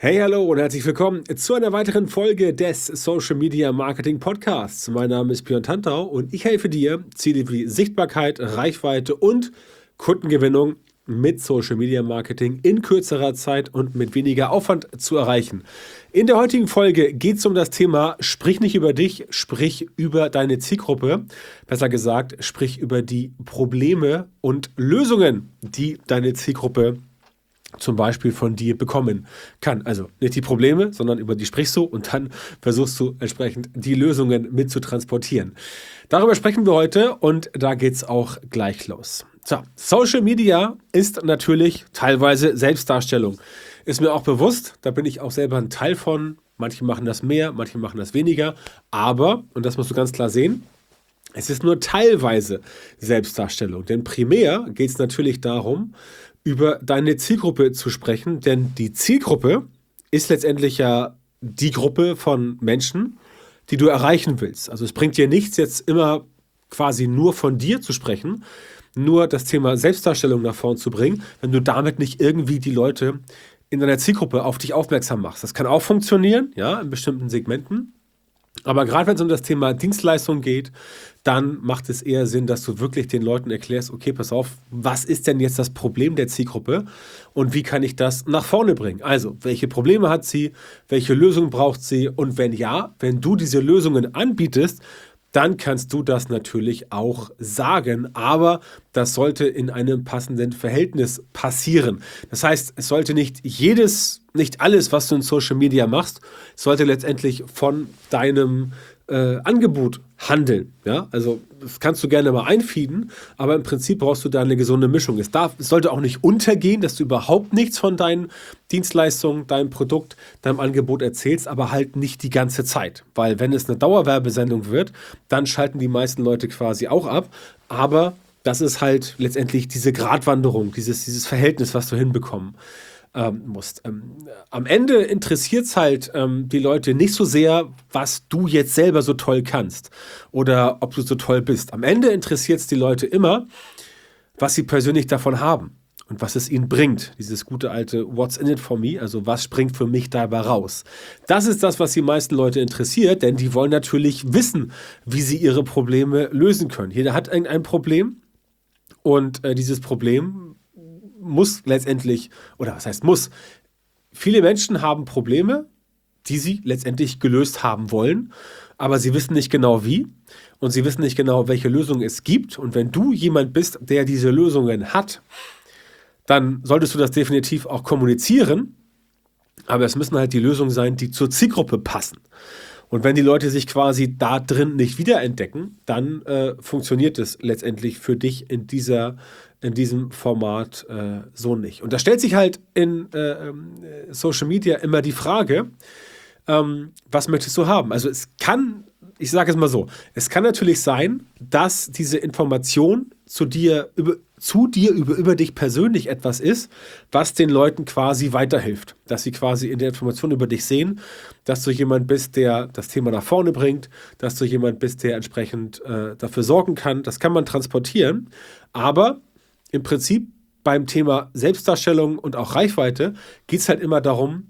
Hey, hallo und herzlich willkommen zu einer weiteren Folge des Social Media Marketing Podcasts. Mein Name ist Björn Tantau und ich helfe dir, Ziele wie Sichtbarkeit, Reichweite und Kundengewinnung mit Social Media Marketing in kürzerer Zeit und mit weniger Aufwand zu erreichen. In der heutigen Folge geht es um das Thema: Sprich nicht über dich, sprich über deine Zielgruppe. Besser gesagt, sprich über die Probleme und Lösungen, die deine Zielgruppe zum Beispiel von dir bekommen kann. Also nicht die Probleme, sondern über die sprichst du und dann versuchst du entsprechend die Lösungen mit zu transportieren. Darüber sprechen wir heute und da geht's auch gleich los. So, Social Media ist natürlich teilweise Selbstdarstellung. Ist mir auch bewusst, da bin ich auch selber ein Teil von. Manche machen das mehr, manche machen das weniger. Aber, und das musst du ganz klar sehen, es ist nur teilweise Selbstdarstellung. Denn primär geht es natürlich darum, über deine Zielgruppe zu sprechen. Denn die Zielgruppe ist letztendlich ja die Gruppe von Menschen, die du erreichen willst. Also es bringt dir nichts, jetzt immer quasi nur von dir zu sprechen, nur das Thema Selbstdarstellung nach vorn zu bringen, wenn du damit nicht irgendwie die Leute in deiner Zielgruppe auf dich aufmerksam machst. Das kann auch funktionieren, ja, in bestimmten Segmenten. Aber gerade wenn es um das Thema Dienstleistung geht, dann macht es eher Sinn, dass du wirklich den Leuten erklärst: Okay, pass auf, was ist denn jetzt das Problem der Zielgruppe und wie kann ich das nach vorne bringen? Also, welche Probleme hat sie, welche Lösung braucht sie, und wenn ja, wenn du diese Lösungen anbietest, dann kannst du das natürlich auch sagen, aber das sollte in einem passenden Verhältnis passieren. Das heißt, es sollte nicht alles, was du in Social Media machst, sollte letztendlich von deinem Angebot handeln. Ja? Also das kannst du gerne mal einfeeden, aber im Prinzip brauchst du da eine gesunde Mischung. Es sollte auch nicht untergehen, dass du überhaupt nichts von deinen Dienstleistungen, deinem Produkt, deinem Angebot erzählst, aber halt nicht die ganze Zeit. Weil wenn es eine Dauerwerbesendung wird, dann schalten die meisten Leute quasi auch ab. Aber das ist halt letztendlich diese Gratwanderung, dieses Verhältnis, was du hinbekommen musst. Am Ende interessiert es halt die Leute nicht so sehr, was du jetzt selber so toll kannst oder ob du so toll bist. Am Ende interessiert es die Leute immer, was sie persönlich davon haben und was es ihnen bringt. Dieses gute alte What's in it for me, also was springt für mich dabei raus. Das ist das, was die meisten Leute interessiert, denn die wollen natürlich wissen, wie sie ihre Probleme lösen können. Jeder hat irgendein Problem und dieses Problem muss letztendlich, oder was heißt muss, viele Menschen haben Probleme, die sie letztendlich gelöst haben wollen, aber sie wissen nicht genau wie und sie wissen nicht genau, welche Lösung es gibt. Und wenn du jemand bist, der diese Lösungen hat, dann solltest du das definitiv auch kommunizieren, aber es müssen halt die Lösungen sein, die zur Zielgruppe passen. Und wenn die Leute sich quasi da drin nicht wiederentdecken, dann funktioniert es letztendlich für dich in diesem Format so nicht. Und da stellt sich halt in Social Media immer die Frage, was möchtest du haben? Also ich sage es mal so, es kann natürlich sein, dass diese Information über dich persönlich etwas ist, was den Leuten quasi weiterhilft. Dass sie quasi in der Information über dich sehen, dass du jemand bist, der das Thema nach vorne bringt, dass du jemand bist, der entsprechend dafür sorgen kann. Das kann man transportieren, aber im Prinzip beim Thema Selbstdarstellung und auch Reichweite geht es halt immer darum,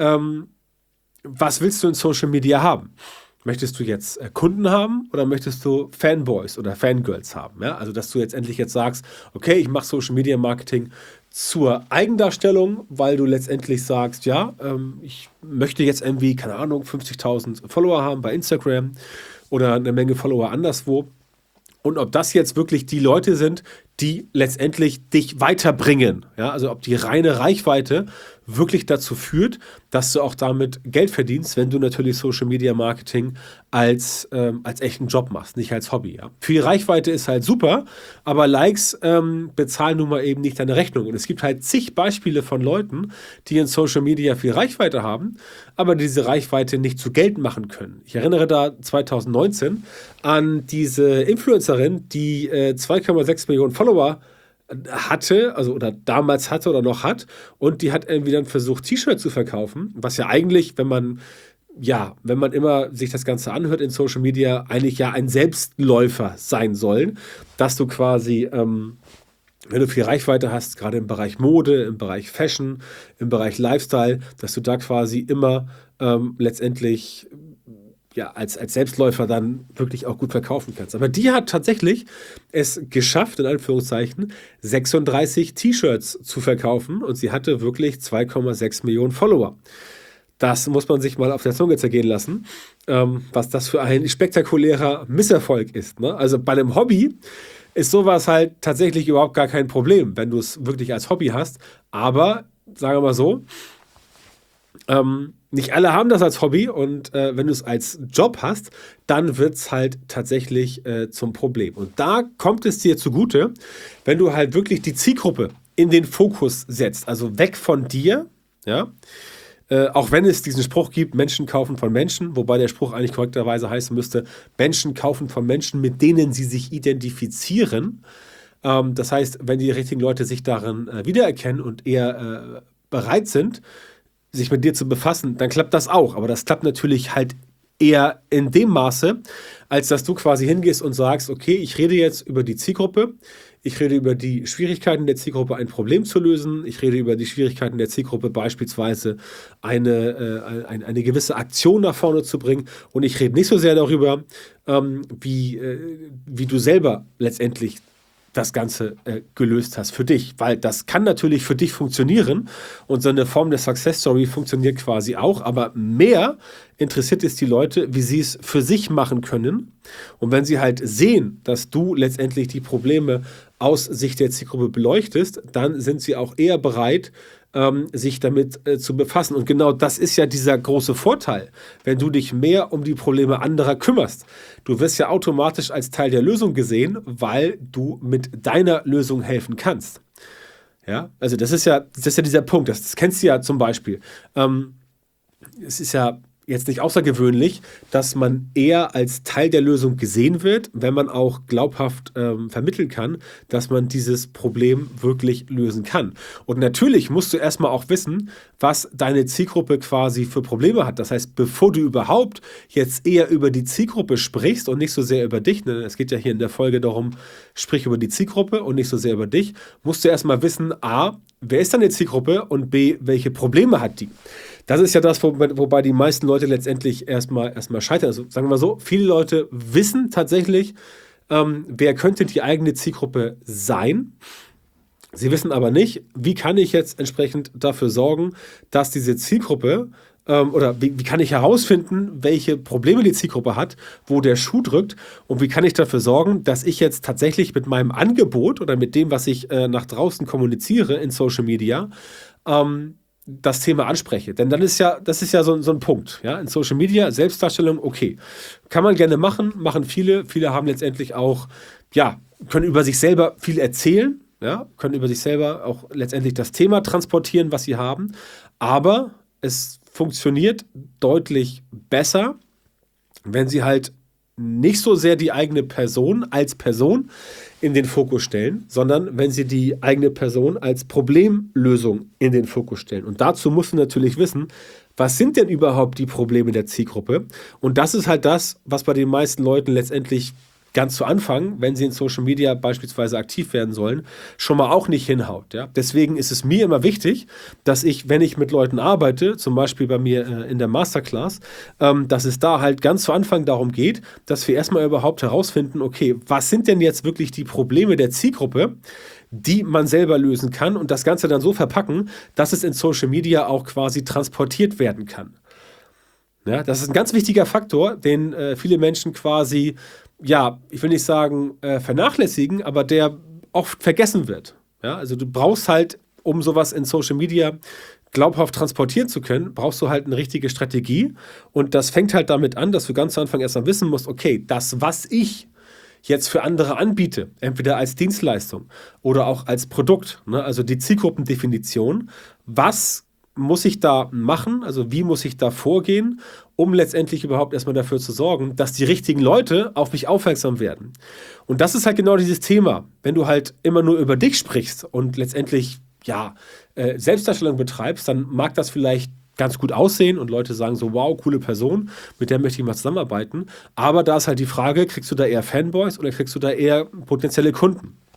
was willst du in Social Media haben? Möchtest du jetzt Kunden haben oder möchtest du Fanboys oder Fangirls haben? Ja? Also, dass du jetzt endlich sagst: Okay, ich mache Social Media Marketing zur Eigendarstellung, weil du letztendlich sagst: Ja, ich möchte jetzt irgendwie, keine Ahnung, 50.000 Follower haben bei Instagram oder eine Menge Follower anderswo. Und ob das jetzt wirklich die Leute sind, die letztendlich dich weiterbringen. Ja, also ob die reine Reichweite wirklich dazu führt, dass du auch damit Geld verdienst, wenn du natürlich Social Media Marketing als echten Job machst, nicht als Hobby. Ja. Viel Reichweite ist halt super, aber Likes bezahlen nun mal eben nicht deine Rechnung. Und es gibt halt zig Beispiele von Leuten, die in Social Media viel Reichweite haben, aber diese Reichweite nicht zu Geld machen können. Ich erinnere da 2019 an diese Influencerin, die 2,6 Millionen Follower hatte, also oder damals hatte oder noch hat, und die hat irgendwie dann versucht, T-Shirts zu verkaufen, was ja eigentlich, wenn man immer sich das Ganze anhört in Social Media, eigentlich ja ein Selbstläufer sein soll, dass du quasi wenn du viel Reichweite hast, gerade im Bereich Mode, im Bereich Fashion, im Bereich Lifestyle, dass du da quasi immer letztendlich ja, als Selbstläufer dann wirklich auch gut verkaufen kannst. Aber die hat tatsächlich es geschafft, in Anführungszeichen, 36 T-Shirts zu verkaufen und sie hatte wirklich 2,6 Millionen Follower. Das muss man sich mal auf der Zunge zergehen lassen, was das für ein spektakulärer Misserfolg ist. Ne? Also bei einem Hobby ist sowas halt tatsächlich überhaupt gar kein Problem, wenn du es wirklich als Hobby hast. Aber, sagen wir mal so, nicht alle haben das als Hobby und wenn du es als Job hast, dann wird es halt tatsächlich zum Problem. Und da kommt es dir zugute, wenn du halt wirklich die Zielgruppe in den Fokus setzt, also weg von dir, ja. Auch wenn es diesen Spruch gibt, Menschen kaufen von Menschen, wobei der Spruch eigentlich korrekterweise heißen müsste, Menschen kaufen von Menschen, mit denen sie sich identifizieren. Das heißt, wenn die richtigen Leute sich darin wiedererkennen und eher bereit sind, sich mit dir zu befassen, dann klappt das auch. Aber das klappt natürlich halt eher in dem Maße, als dass du quasi hingehst und sagst, okay, ich rede jetzt über die Zielgruppe, ich rede über die Schwierigkeiten der Zielgruppe, ein Problem zu lösen, ich rede über die Schwierigkeiten der Zielgruppe, beispielsweise eine gewisse Aktion nach vorne zu bringen und ich rede nicht so sehr darüber, wie du selber letztendlich das Ganze gelöst hast für dich, weil das kann natürlich für dich funktionieren und so eine Form der Success Story funktioniert quasi auch, aber mehr interessiert es die Leute, wie sie es für sich machen können und wenn sie halt sehen, dass du letztendlich die Probleme aus Sicht der Zielgruppe beleuchtest, dann sind sie auch eher bereit, sich damit zu befassen. Und genau das ist ja dieser große Vorteil, wenn du dich mehr um die Probleme anderer kümmerst. Du wirst ja automatisch als Teil der Lösung gesehen, weil du mit deiner Lösung helfen kannst. Ja, also das ist ja dieser Punkt, das kennst du ja zum Beispiel. Es ist ja jetzt nicht außergewöhnlich, dass man eher als Teil der Lösung gesehen wird, wenn man auch glaubhaft vermitteln kann, dass man dieses Problem wirklich lösen kann. Und natürlich musst du erstmal auch wissen, was deine Zielgruppe quasi für Probleme hat. Das heißt, bevor du überhaupt jetzt eher über die Zielgruppe sprichst und nicht so sehr über dich, ne, es geht ja hier in der Folge darum, sprich über die Zielgruppe und nicht so sehr über dich, musst du erstmal wissen, A, wer ist deine Zielgruppe und B, welche Probleme hat die? Das ist ja das, wobei die meisten Leute letztendlich erstmal scheitern. Also sagen wir mal so, viele Leute wissen tatsächlich, wer könnte die eigene Zielgruppe sein. Sie wissen aber nicht, wie kann ich jetzt entsprechend dafür sorgen, dass diese Zielgruppe oder wie kann ich herausfinden, welche Probleme die Zielgruppe hat, wo der Schuh drückt und wie kann ich dafür sorgen, dass ich jetzt tatsächlich mit meinem Angebot oder mit dem, was ich nach draußen kommuniziere in Social Media, das Thema anspreche. Denn das ist ja so ein Punkt. Ja? In Social Media, Selbstdarstellung, okay. Kann man gerne machen, machen viele. Viele haben letztendlich auch, ja, können über sich selber viel erzählen, ja? Können über sich selber auch letztendlich das Thema transportieren, was sie haben. Aber es funktioniert deutlich besser, wenn sie halt nicht so sehr die eigene Person als Person in den Fokus stellen, sondern wenn sie die eigene Person als Problemlösung in den Fokus stellen. Und dazu musst du natürlich wissen, was sind denn überhaupt die Probleme der Zielgruppe? Und das ist halt das, was bei den meisten Leuten letztendlich ganz zu Anfang, wenn sie in Social Media beispielsweise aktiv werden sollen, schon mal auch nicht hinhaut. Ja? Deswegen ist es mir immer wichtig, dass ich, wenn ich mit Leuten arbeite, zum Beispiel bei mir in der Masterclass, dass es da halt ganz zu Anfang darum geht, dass wir erstmal überhaupt herausfinden, okay, was sind denn jetzt wirklich die Probleme der Zielgruppe, die man selber lösen kann und das Ganze dann so verpacken, dass es in Social Media auch quasi transportiert werden kann. Ja, das ist ein ganz wichtiger Faktor, den viele Menschen quasi, ja, ich will nicht sagen vernachlässigen, aber der oft vergessen wird. Ja, also du brauchst halt, um sowas in Social Media glaubhaft transportieren zu können, brauchst du halt eine richtige Strategie und das fängt halt damit an, dass du ganz zu Anfang erstmal wissen musst, okay, das, was ich jetzt für andere anbiete, entweder als Dienstleistung oder auch als Produkt, ne, also die Zielgruppendefinition, was muss ich da machen, also wie muss ich da vorgehen, um letztendlich überhaupt erstmal dafür zu sorgen, dass die richtigen Leute auf mich aufmerksam werden. Und das ist halt genau dieses Thema, wenn du halt immer nur über dich sprichst und letztendlich, ja, Selbstdarstellung betreibst, dann mag das vielleicht ganz gut aussehen und Leute sagen so, wow, coole Person, mit der möchte ich mal zusammenarbeiten. Aber da ist halt die Frage, kriegst du da eher Fanboys oder kriegst du da eher potenzielle Kunden?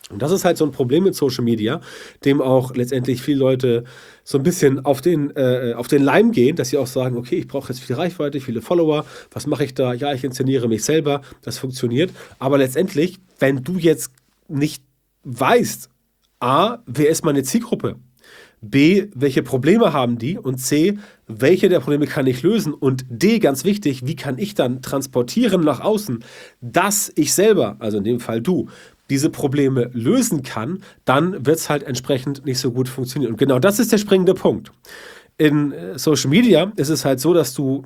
Und das ist halt so ein Problem mit Social Media, dem auch letztendlich viele Leute so ein bisschen auf den Leim gehen, dass sie auch sagen, okay, ich brauche jetzt viel Reichweite, viele Follower, was mache ich da? Ja, ich inszeniere mich selber, das funktioniert. Aber letztendlich, wenn du jetzt nicht weißt, A, wer ist meine Zielgruppe? B, welche Probleme haben die? Und C, welche der Probleme kann ich lösen? Und D, ganz wichtig, wie kann ich dann transportieren nach außen, dass ich selber, also in dem Fall du, diese Probleme lösen kann, dann wird es halt entsprechend nicht so gut funktionieren. Und genau das ist der springende Punkt. In Social Media ist es halt so, dass du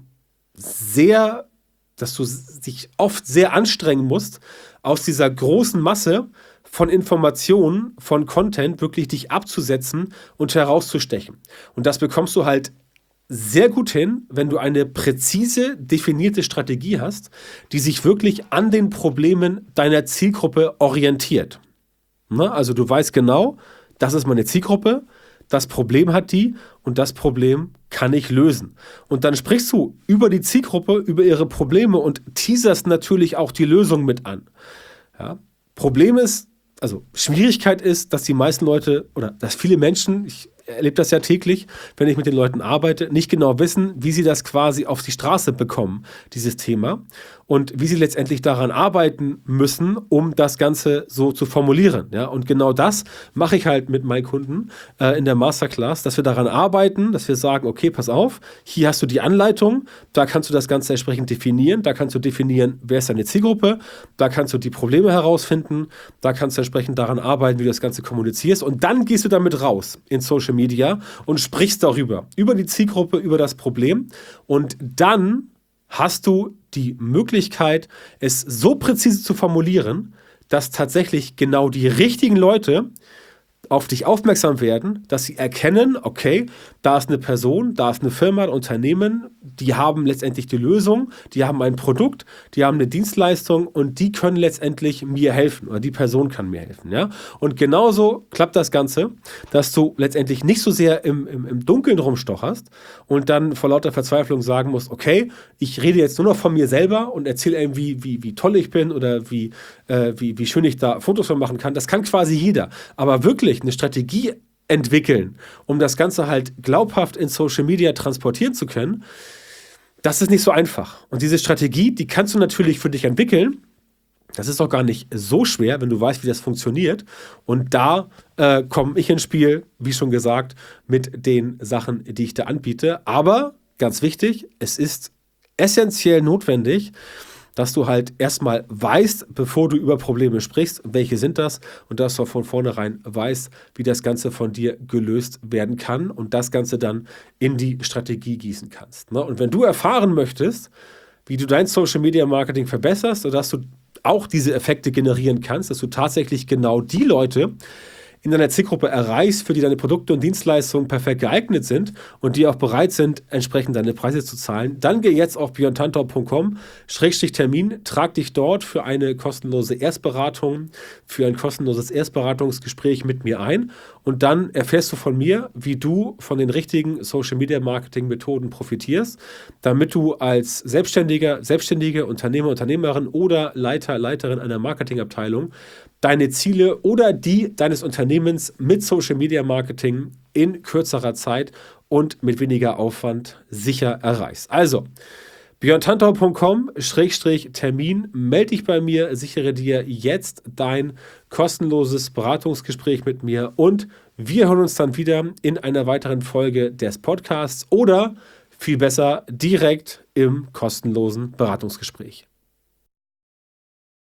dich oft sehr anstrengen musst, aus dieser großen Masse von Informationen, von Content wirklich dich abzusetzen und herauszustechen. Und das bekommst du halt sehr gut hin, wenn du eine präzise definierte Strategie hast, die sich wirklich an den Problemen deiner Zielgruppe orientiert. Ne? Also du weißt genau, das ist meine Zielgruppe, das Problem hat die und das Problem kann ich lösen. Und dann sprichst du über die Zielgruppe, über ihre Probleme und teaserst natürlich auch die Lösung mit an. Ja? Schwierigkeit ist, dass die meisten Leute oder dass viele Menschen, ich erlebe das ja täglich, wenn ich mit den Leuten arbeite, nicht genau wissen, wie sie das quasi auf die Straße bekommen, dieses Thema, und wie sie letztendlich daran arbeiten müssen, um das Ganze so zu formulieren. Ja? Und genau das mache ich halt mit meinen Kunden in der Masterclass, dass wir daran arbeiten, dass wir sagen, okay, pass auf, hier hast du die Anleitung, da kannst du das Ganze entsprechend definieren, da kannst du definieren, wer ist deine Zielgruppe, da kannst du die Probleme herausfinden, da kannst du entsprechend daran arbeiten, wie du das Ganze kommunizierst, und dann gehst du damit raus in Social Media und sprichst darüber, über die Zielgruppe, über das Problem, und dann hast du die Möglichkeit, es so präzise zu formulieren, dass tatsächlich genau die richtigen Leute auf dich aufmerksam werden, dass sie erkennen, okay, da ist eine Person, da ist eine Firma, ein Unternehmen, die haben letztendlich die Lösung, die haben ein Produkt, die haben eine Dienstleistung und die können letztendlich mir helfen oder die Person kann mir helfen. Ja? Und genauso klappt das Ganze, dass du letztendlich nicht so sehr im Dunkeln rumstocherst und dann vor lauter Verzweiflung sagen musst, okay, ich rede jetzt nur noch von mir selber und erzähle irgendwie, wie toll ich bin oder wie schön ich da Fotos von machen kann. Das kann quasi jeder. Aber wirklich eine Strategie entwickeln, um das Ganze halt glaubhaft in Social Media transportieren zu können, das ist nicht so einfach. Und diese Strategie, die kannst du natürlich für dich entwickeln. Das ist auch gar nicht so schwer, wenn du weißt, wie das funktioniert. Und da komme ich ins Spiel, wie schon gesagt, mit den Sachen, die ich da anbiete. Aber ganz wichtig, es ist essentiell notwendig, dass du halt erstmal weißt, bevor du über Probleme sprichst, welche sind das, und dass du von vornherein weißt, wie das Ganze von dir gelöst werden kann und das Ganze dann in die Strategie gießen kannst. Ne? Und wenn du erfahren möchtest, wie du dein Social Media Marketing verbesserst, sodass du auch diese Effekte generieren kannst, dass du tatsächlich genau die Leute in deiner Zielgruppe erreichst, für die deine Produkte und Dienstleistungen perfekt geeignet sind und die auch bereit sind, entsprechend deine Preise zu zahlen, dann geh jetzt auf björntantau.com/Termin, trag dich dort für eine kostenlose Erstberatung, für ein kostenloses Erstberatungsgespräch mit mir ein, und dann erfährst du von mir, wie du von den richtigen Social-Media-Marketing-Methoden profitierst, damit du als Selbstständige, Unternehmer, Unternehmerin oder Leiter, Leiterin einer Marketingabteilung deine Ziele oder die deines Unternehmens mit Social Media Marketing in kürzerer Zeit und mit weniger Aufwand sicher erreichst. Also, björntantau.com/Termin, melde dich bei mir, sichere dir jetzt dein kostenloses Beratungsgespräch mit mir und wir hören uns dann wieder in einer weiteren Folge des Podcasts oder viel besser direkt im kostenlosen Beratungsgespräch.